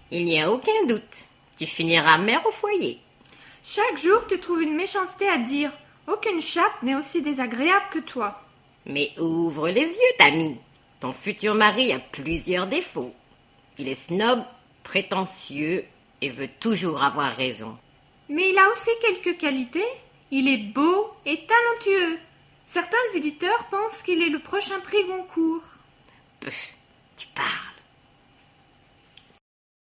Il n'y a aucun doute. Tu finiras mère au foyer. Chaque jour, tu trouves une méchanceté à dire. Aucune chatte n'est aussi désagréable que toi. Mais ouvre les yeux, Tammy. Ton futur mari a plusieurs défauts. Il est snob, prétentieux et veut toujours avoir raison. Mais il a aussi quelques qualités. Il est beau et talentueux. Certains éditeurs pensent qu'il est le prochain prix Goncourt. Tu parles.